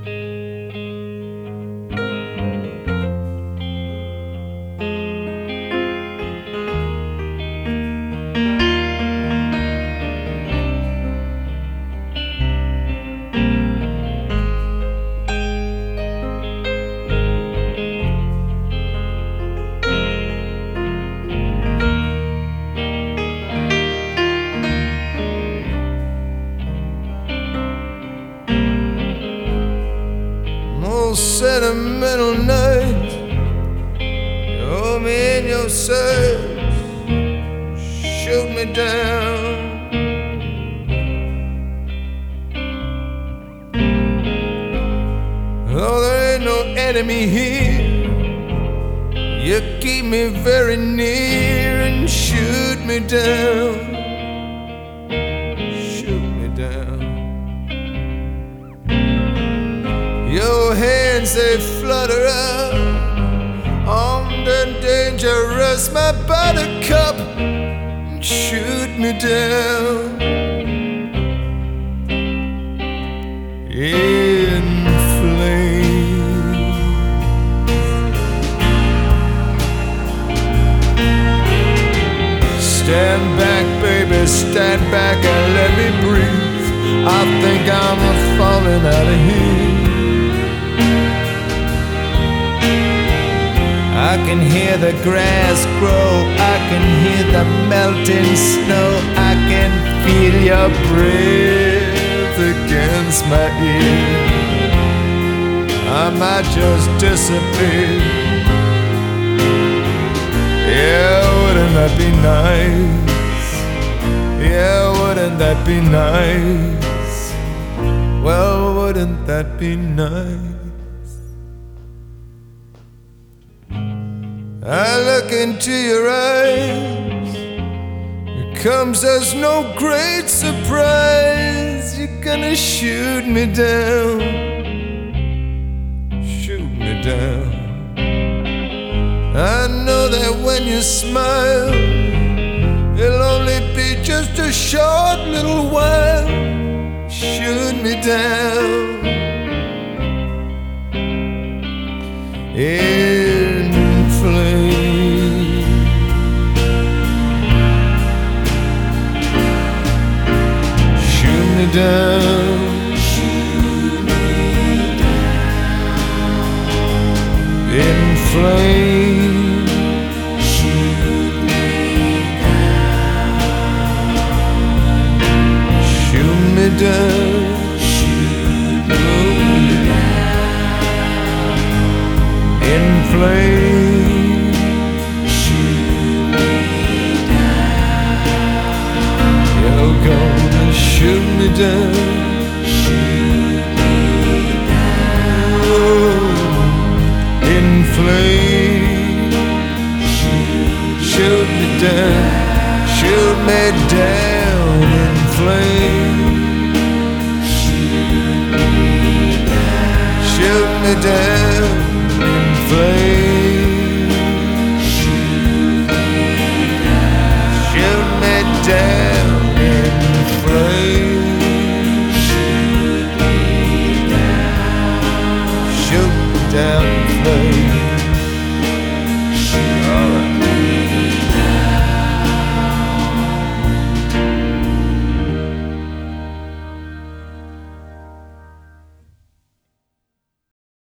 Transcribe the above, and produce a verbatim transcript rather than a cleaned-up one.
Sentimental night, you hold me in your sights, shoot me down. Oh, there ain't no enemy here, you keep me very near and shoot me down, shoot me down. Your hands, they flutter up, armed and dangerous, my buttercup, shoot me down. In flames, stand back, baby, stand back and let me breathe. I think I'm falling out of here. I can hear the grass grow, I can hear the melting snow, I can feel your breath against my ear. I might just disappear. Yeah, wouldn't that be nice? Yeah, wouldn't that be nice? Well, wouldn't that be nice? I look into your eyes, it comes as no great surprise. You're gonna shoot me down, shoot me down. I know that when you smile, it'll only be just a short little while. Shoot me down. In flames, shoot me down, shoot me down. In flames, shoot me down, shoot me down, shoot me down. In flames, shoot me down. You're gonna shoot me down, shoot me down. Oh, in flames, shoot me down, shoot me down. In flames, shoot me down, shoot me down.